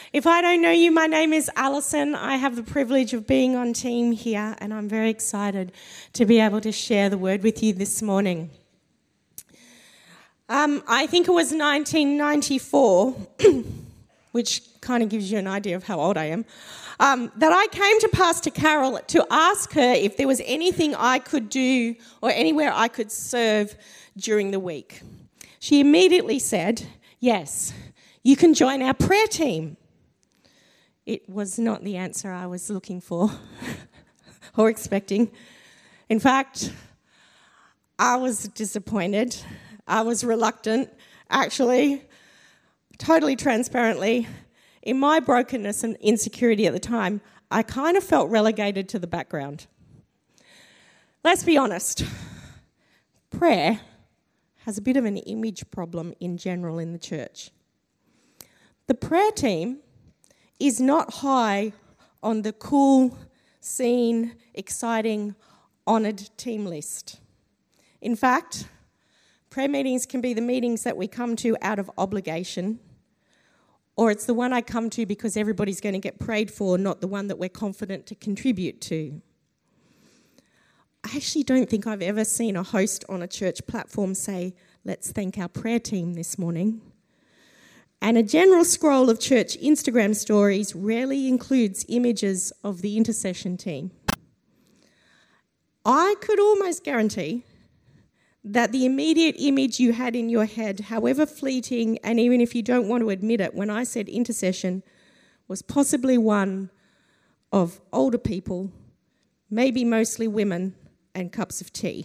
If I don't know you, my name is Alison. I have the privilege of being on team here, and I'm very excited to be able to share the word with you this morning. I think it was 1994, which kind of gives you an idea of how old I am, that I came to Pastor Carol to ask her if there was anything I could do or anywhere I could serve during the week. She immediately said, yes, you can join our prayer team. It was not the answer I was looking for or expecting. In fact, I was disappointed. I was reluctant, actually, totally transparently. In my brokenness and insecurity at the time, I kind of felt relegated to the background. Let's be honest. Prayer has a bit of an image problem in general in the church. The prayer team is not high on the cool, seen, exciting, honoured team list. In fact, prayer meetings can be the meetings that we come to out of obligation, or it's the one I come to because everybody's going to get prayed for, not the one that we're confident to contribute to. I actually don't think I've ever seen a host on a church platform say, let's thank our prayer team this morning. And a general scroll of church Instagram stories rarely includes images of the intercession team. I could almost guarantee that the immediate image you had in your head, however fleeting, and even if you don't want to admit it, when I said intercession, was possibly one of older people, maybe mostly women, and cups of tea.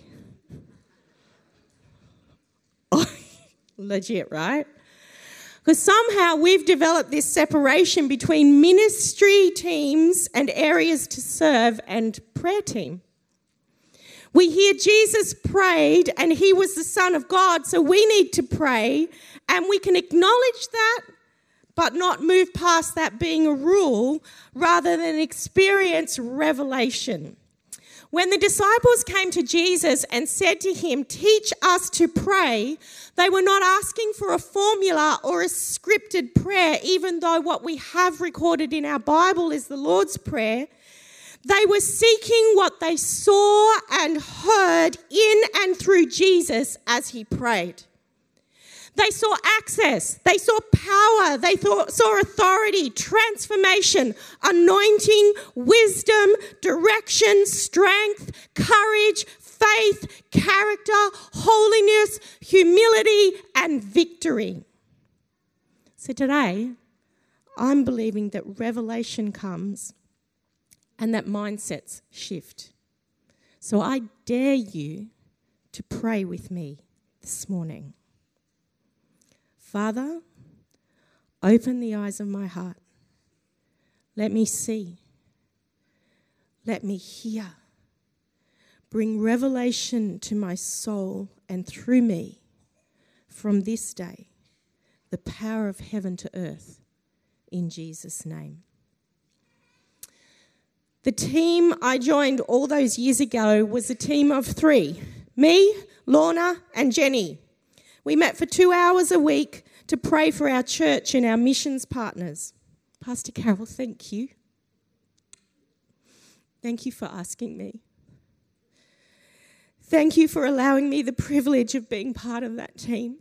Legit, right? Because somehow we've developed this separation between ministry teams and areas to serve and prayer team. We hear Jesus prayed and he was the Son of God, so we need to pray, and we can acknowledge that but not move past that being a rule rather than experience revelation. When the disciples came to Jesus and said to him, teach us to pray, they were not asking for a formula or a scripted prayer, even though what we have recorded in our Bible is the Lord's Prayer. They were seeking what they saw and heard in and through Jesus as he prayed. They saw access, they saw power, they saw authority, transformation, anointing, wisdom, direction, strength, courage, faith, character, holiness, humility, and victory. So today, I'm believing that revelation comes and that mindsets shift. So I dare you to pray with me this morning. Father, open the eyes of my heart. Let me see. Let me hear. Bring revelation to my soul, and through me, from this day, the power of heaven to earth, in Jesus' name. The team I joined all those years ago was a team of 3. Me, Lorna, and Jenny. We met for 2 hours a week to pray for our church and our missions partners. Pastor Carol, thank you. Thank you for asking me. Thank you for allowing me the privilege of being part of that team.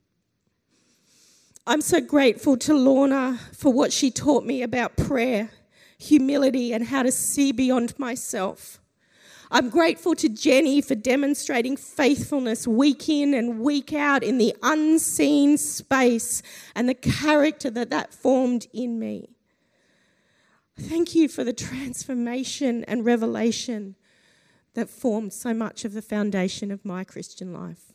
I'm so grateful to Lorna for what she taught me about prayer, humility, and how to see beyond myself. I'm grateful to Jenny for demonstrating faithfulness week in and week out in the unseen space and the character that formed in me. Thank you for the transformation and revelation that formed so much of the foundation of my Christian life.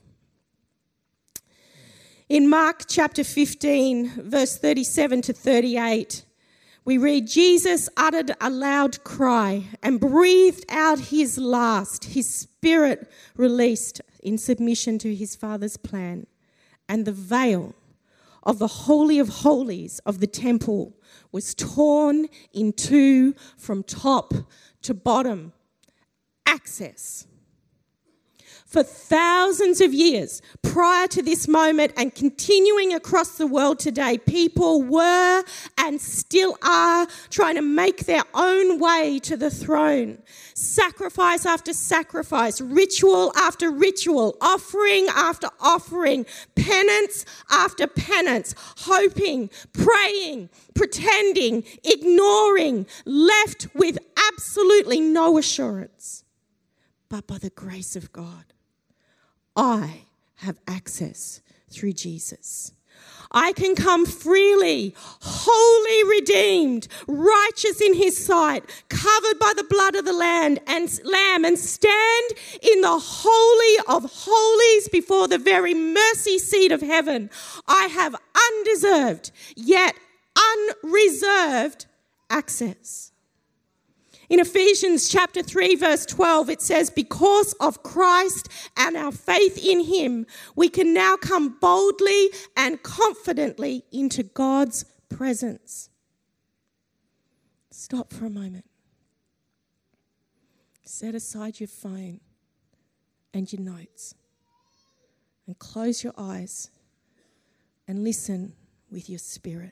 In Mark chapter 15, verse 37 to 38, we read, Jesus uttered a loud cry and breathed out his last. His spirit released in submission to his Father's plan. And the veil of the Holy of Holies of the temple was torn in two from top to bottom. Access. For thousands of years prior to this moment and continuing across the world today, people were and still are trying to make their own way to the throne. Sacrifice after sacrifice, ritual after ritual, offering after offering, penance after penance, hoping, praying, pretending, ignoring, left with absolutely no assurance. But by the grace of God, I have access through Jesus. I can come freely, wholly redeemed, righteous in his sight, covered by the blood of the Lamb and stand in the holy of holies before the very mercy seat of heaven. I have undeserved, yet unreserved access. In Ephesians chapter 3, verse 12, it says, because of Christ and our faith in him, we can now come boldly and confidently into God's presence. Stop for a moment. Set aside your phone and your notes and close your eyes and listen with your spirit.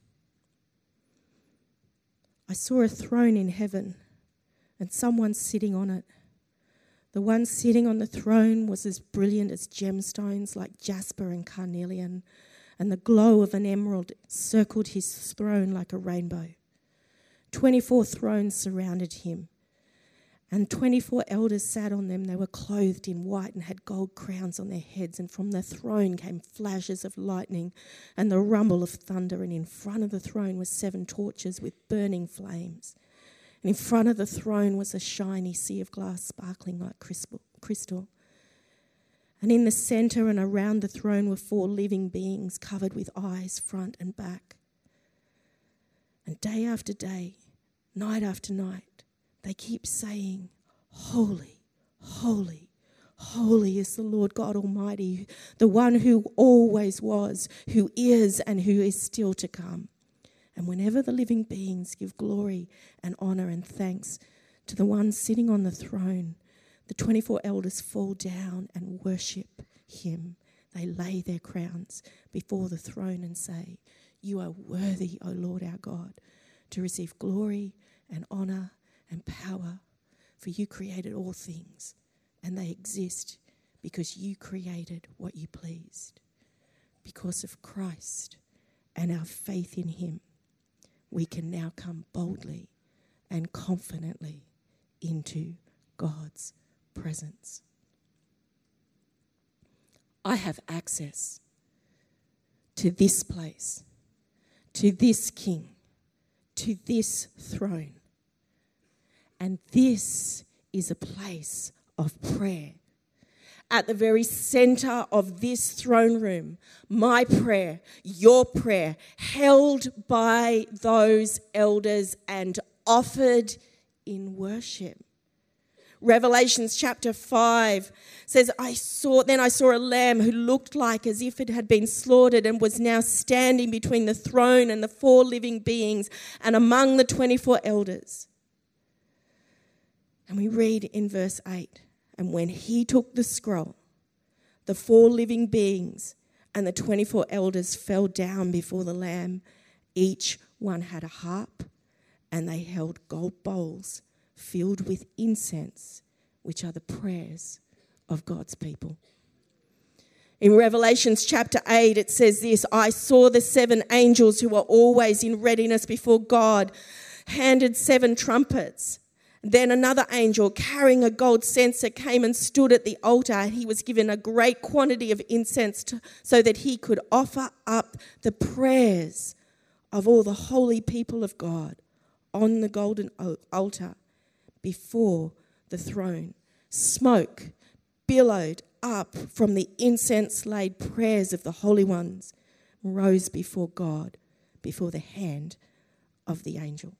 I saw a throne in heaven and someone sitting on it. The one sitting on the throne was as brilliant as gemstones like jasper and carnelian, and the glow of an emerald circled his throne like a rainbow. 24 thrones surrounded him, and 24 elders sat on them. They were clothed in white and had gold crowns on their heads, and from the throne came flashes of lightning and the rumble of thunder, and in front of the throne were 7 torches with burning flames. And in front of the throne was a shiny sea of glass sparkling like crystal. And in the centre and around the throne were 4 living beings covered with eyes, front and back. And day after day, night after night, they keep saying, holy, holy, holy is the Lord God Almighty, the one who always was, who is, and who is still to come. And whenever the living beings give glory and honour and thanks to the one sitting on the throne, the 24 elders fall down and worship him. They lay their crowns before the throne and say, you are worthy, O Lord our God, to receive glory and honour and power, for you created all things, and they exist because you created what you pleased. Because of Christ and our faith in him, we can now come boldly and confidently into God's presence. I have access to this place, to this King, to this throne. And this is a place of prayer. At the very centre of this throne room, my prayer, your prayer, held by those elders and offered in worship. Revelations chapter 5 says, I saw a lamb who looked like as if it had been slaughtered and was now standing between the throne and the 4 living beings and among the 24 elders. And we read in verse 8, and when he took the scroll, the 4 living beings and the 24 elders fell down before the Lamb. Each one had a harp, and they held gold bowls filled with incense, which are the prayers of God's people. In Revelations chapter 8, it says this, I saw the 7 angels who are always in readiness before God, handed 7 trumpets. Then another angel carrying a gold censer came and stood at the altar. He was given a great quantity of incense so that he could offer up the prayers of all the holy people of God on the golden altar before the throne. Smoke billowed up from the incense-laid prayers of the holy ones, rose before God, before the hand of the angel.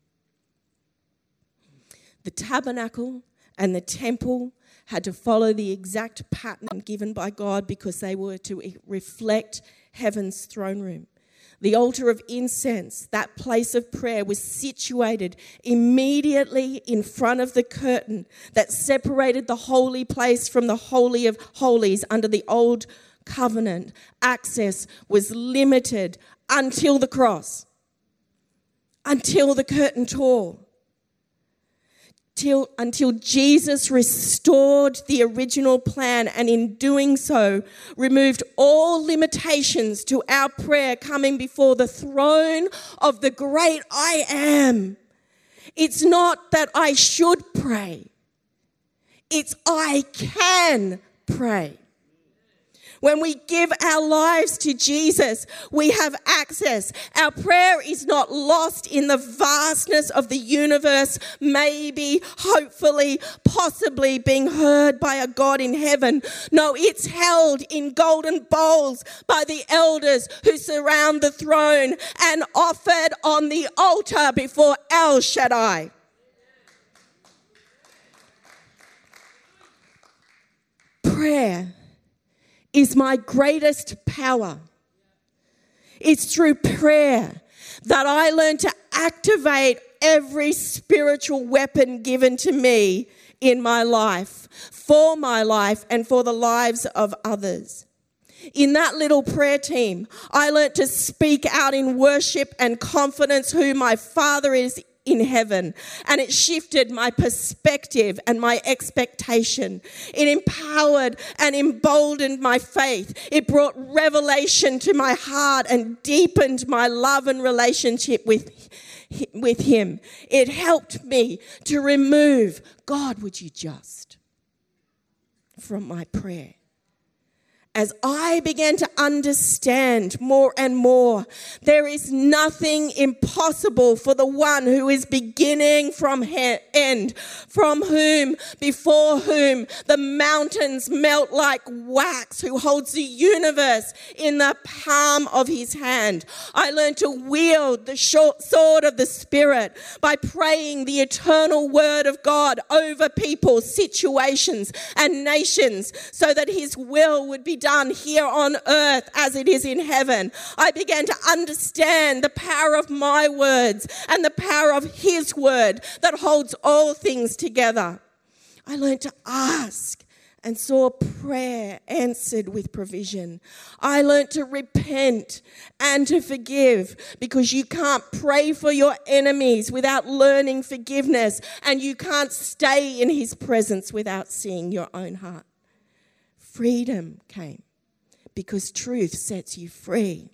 The tabernacle and the temple had to follow the exact pattern given by God because they were to reflect heaven's throne room. The altar of incense, that place of prayer, was situated immediately in front of the curtain that separated the holy place from the Holy of Holies under the old covenant. Access was limited until the cross, until the curtain tore. Until Jesus restored the original plan, and in doing so removed all limitations to our prayer coming before the throne of the great I am. It's not that I should pray. It's I can pray. When we give our lives to Jesus, we have access. Our prayer is not lost in the vastness of the universe, maybe, hopefully, possibly being heard by a God in heaven. No, it's held in golden bowls by the elders who surround the throne and offered on the altar before El Shaddai. Prayer is my greatest power. It's through prayer that I learn to activate every spiritual weapon given to me in my life, for my life and for the lives of others. In that little prayer team, I learned to speak out in worship and confidence who my Father is in heaven, and it shifted my perspective and my expectation. It empowered and emboldened my faith. It brought revelation to my heart and deepened my love and relationship with him. It helped me to remove, God, would you just, from my prayer. As I began to understand more and more, there is nothing impossible for the one who is beginning from end, before whom the mountains melt like wax, who holds the universe in the palm of his hand. I learned to wield the short sword of the Spirit by praying the eternal word of God over people, situations, and nations, so that his will would be done here on earth as it is in heaven. I began to understand the power of my words and the power of his word that holds all things together. I learned to ask and saw prayer answered with provision. I learned to repent and to forgive, because you can't pray for your enemies without learning forgiveness, and you can't stay in his presence without seeing your own heart. Freedom came because truth sets you free.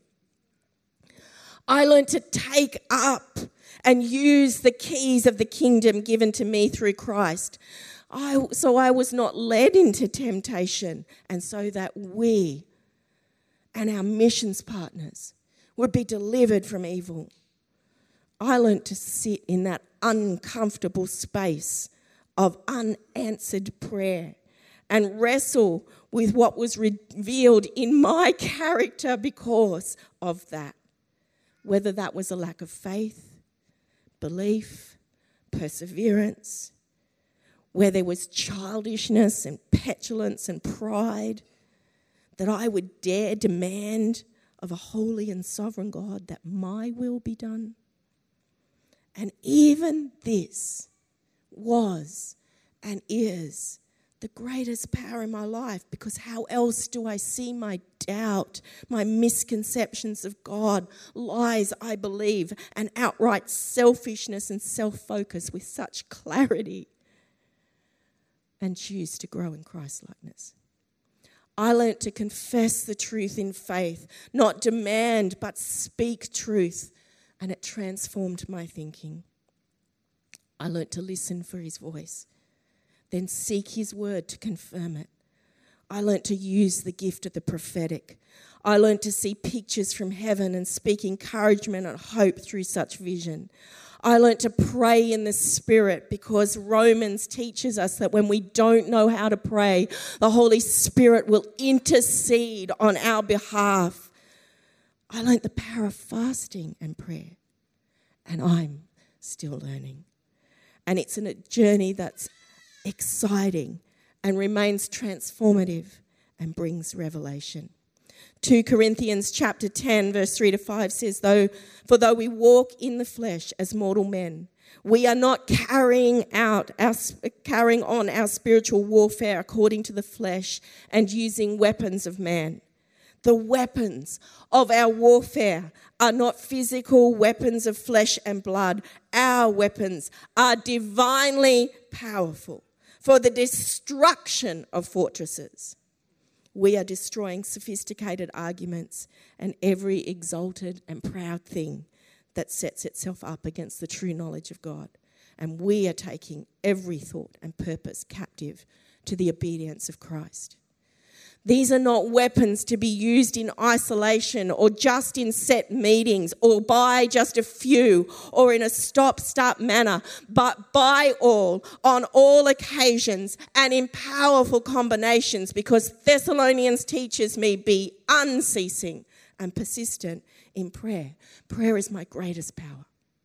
I learned to take up and use the keys of the kingdom given to me through Christ. So I was not led into temptation, and so that we and our missions partners would be delivered from evil. I learned to sit in that uncomfortable space of unanswered prayer and wrestle with what was revealed in my character because of that. Whether that was a lack of faith, belief, perseverance, where there was childishness and petulance and pride, that I would dare demand of a holy and sovereign God that my will be done. And even this was and is the greatest power in my life, because how else do I see my doubt, my misconceptions of God, lies I believe, and outright selfishness and self-focus with such clarity, and choose to grow in Christ-likeness? I learnt to confess the truth in faith, not demand but speak truth, and it transformed my thinking. I learnt to listen for his voice, then seek his word to confirm it. I learnt to use the gift of the prophetic. I learnt to see pictures from heaven and speak encouragement and hope through such vision. I learnt to pray in the Spirit, because Romans teaches us that when we don't know how to pray, the Holy Spirit will intercede on our behalf. I learnt the power of fasting and prayer, and I'm still learning. And it's in a journey that's exciting and remains transformative and brings revelation. 2 Corinthians chapter 10, verse 3 to 5 says, For though we walk in the flesh as mortal men, we are not carrying on our spiritual warfare according to the flesh and using weapons of man. The weapons of our warfare are not physical weapons of flesh and blood. Our weapons are divinely powerful for the destruction of fortresses. We are destroying sophisticated arguments and every exalted and proud thing that sets itself up against the true knowledge of God. And we are taking every thought and purpose captive to the obedience of Christ. These are not weapons to be used in isolation or just in set meetings or by just a few or in a stop-start manner, but by all, on all occasions and in powerful combinations, because Thessalonians teaches me be unceasing and persistent in prayer. Prayer is my greatest power.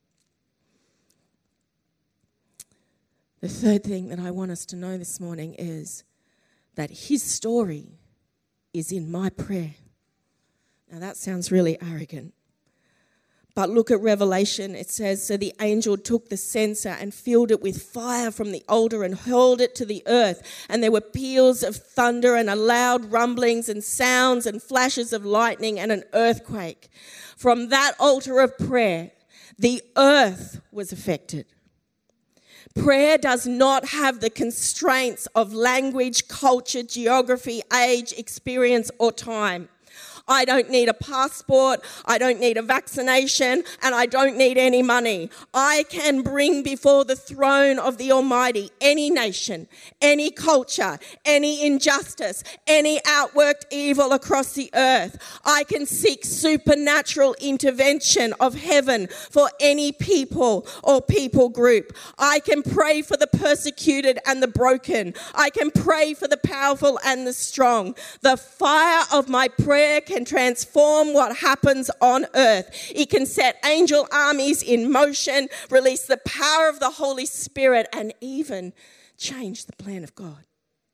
The third thing that I want us to know this morning is that his story is in my prayer. Now that sounds really arrogant. But look at Revelation. It says, So the angel took the censer and filled it with fire from the altar and hurled it to the earth. And there were peals of thunder and loud rumblings and sounds and flashes of lightning and an earthquake. From that altar of prayer, the earth was affected. Prayer does not have the constraints of language, culture, geography, age, experience, or time. I don't need a passport, I don't need a vaccination, and I don't need any money. I can bring before the throne of the Almighty any nation, any culture, any injustice, any outworked evil across the earth. I can seek supernatural intervention of heaven for any people or people group. I can pray for the persecuted and the broken. I can pray for the powerful and the strong. The fire of my prayer can transform what happens on earth. It can set angel armies in motion, release the power of the Holy Spirit, and even change the plan of God.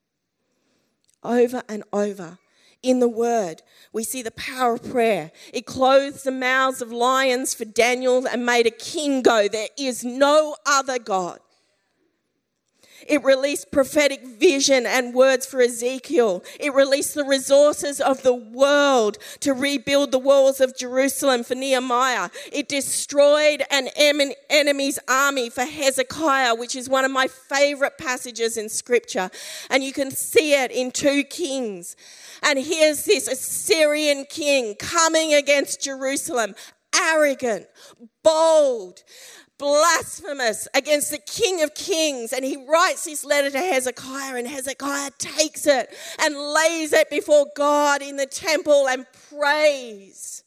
Over and over in the Word, we see the power of prayer. It closed the mouths of lions for Daniel and made a king go. There is no other God. It released prophetic vision and words for Ezekiel. It released the resources of the world to rebuild the walls of Jerusalem for Nehemiah. It destroyed an enemy's army for Hezekiah, which is one of my favorite passages in Scripture. And you can see it in 2 Kings. And here's this Assyrian king coming against Jerusalem, arrogant, bold, blasphemous against the King of Kings. And he writes this letter to Hezekiah, and Hezekiah takes it and lays it before God in the temple and prays.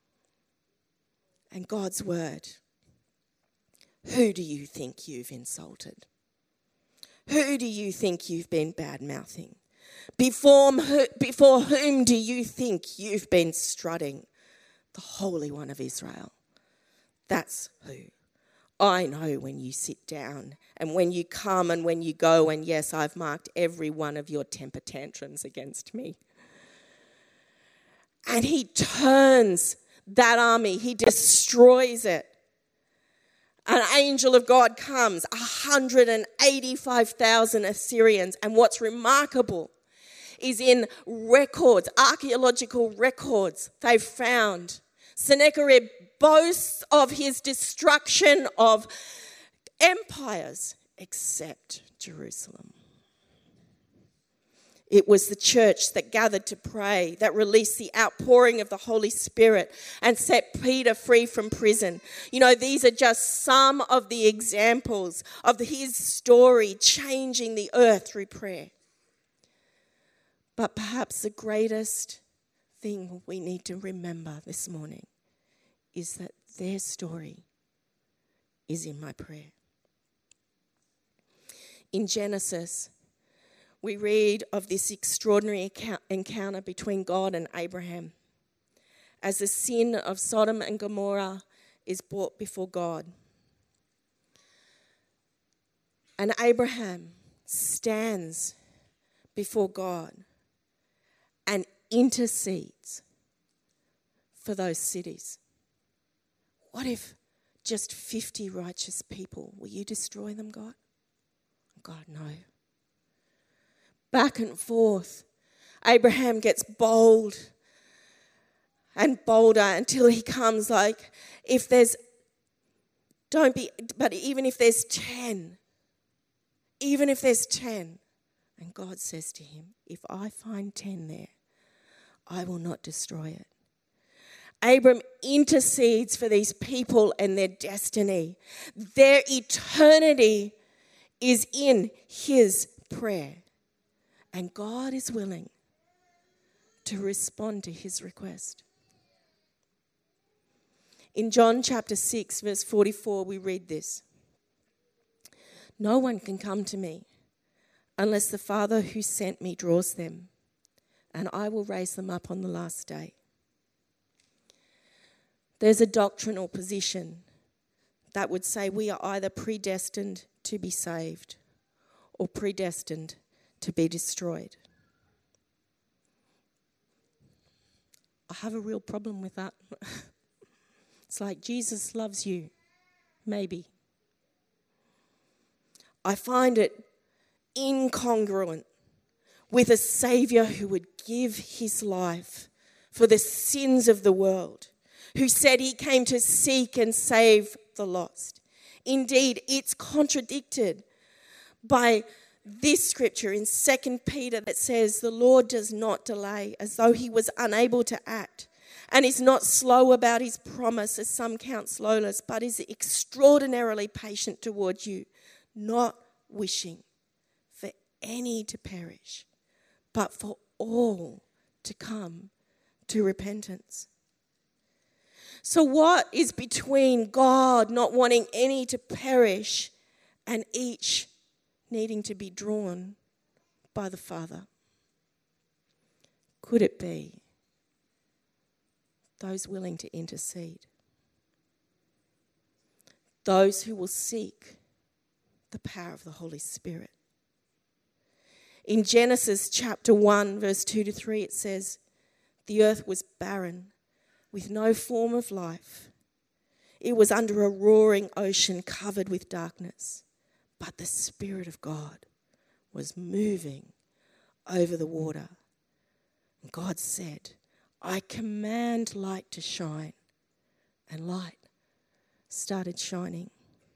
And God's word, who do you think you've insulted? Who do you think you've been bad-mouthing? Before whom do you think you've been strutting? The Holy One of Israel. That's who. I know when you sit down and when you come and when you go, and yes, I've marked every one of your temper tantrums against me. And he turns that army, he destroys it. An angel of God comes, 185,000 Assyrians. And what's remarkable is in records, archaeological records they've found, Sennacherib boasts of his destruction of empires except Jerusalem. It was the church that gathered to pray, that released the outpouring of the Holy Spirit and set Peter free from prison. You know, these are just some of the examples of his story changing the earth through prayer. But perhaps the greatest thing we need to remember this morning is that their story is in my prayer. In Genesis, we read of this extraordinary encounter between God and Abraham as the sin of Sodom and Gomorrah is brought before God. And Abraham stands before God and intercedes for those cities? What if just 50 righteous people, will you destroy them, God? God, no. Back and forth. Abraham gets bold and bolder until he comes like, but even if there's 10, and God says to him, if I find 10 there, I will not destroy it. Abram intercedes for these people and their destiny. Their eternity is in his prayer. And God is willing to respond to his request. In John chapter 6, verse 44, we read this. No one can come to me unless the Father who sent me draws them, and I will raise them up on the last day. There's a doctrinal position that would say we are either predestined to be saved or predestined to be destroyed. I have a real problem with that. It's like Jesus loves you, maybe. I find it incongruent with a Saviour who would give his life for the sins of the world, who said he came to seek and save the lost. Indeed, it's contradicted by this scripture in 2 Peter that says the Lord does not delay as though he was unable to act, and is not slow about his promise as some count slowness, but is extraordinarily patient towards you, not wishing for any to perish, but for all to come to repentance. So what is between God not wanting any to perish and each needing to be drawn by the Father? Could it be those willing to intercede? Those who will seek the power of the Holy Spirit. In Genesis chapter 1, verse 2 to 3, it says, the earth was barren, with no form of life. It was under a roaring ocean covered with darkness. But the Spirit of God was moving over the water. And God said, I command light to shine. And light started shining.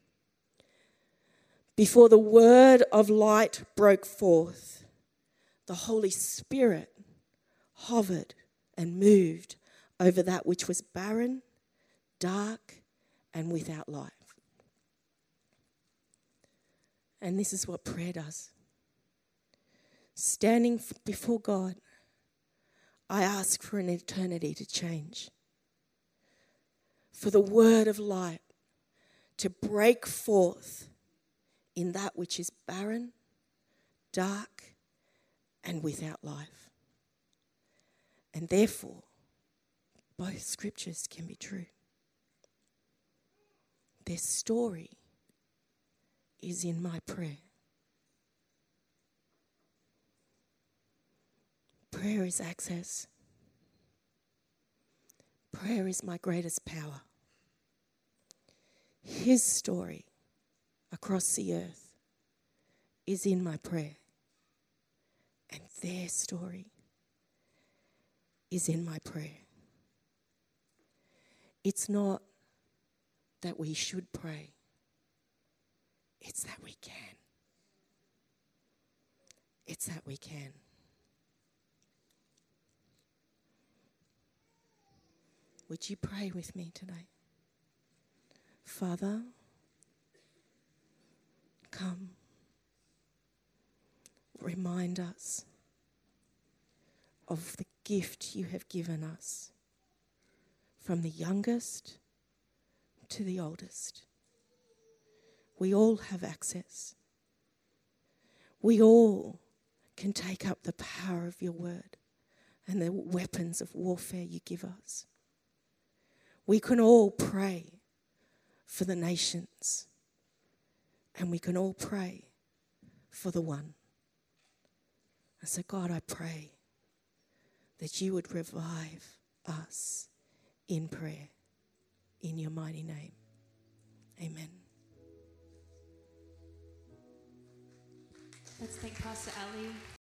Before the word of light broke forth, the Holy Spirit hovered and moved over that which was barren, dark, and without life. And this is what prayer does. Standing before God, I ask for an eternity to change. For the word of light to break forth in that which is barren, dark, and without life. And therefore, both scriptures can be true. Their story is in my prayer. Prayer is access. Prayer is my greatest power. His story across the earth is in my prayer. And their story is in my prayer. It's not that we should pray. It's that we can. It's that we can. Would you pray with me today? Father, come. Remind us of the gift you have given us, from the youngest to the oldest. We all have access. We all can take up the power of your word and the weapons of warfare you give us. We can all pray for the nations, and we can all pray for the one. And so, God, I pray that you would revive us in prayer. In your mighty name. Amen. Let's thank Pastor Ali.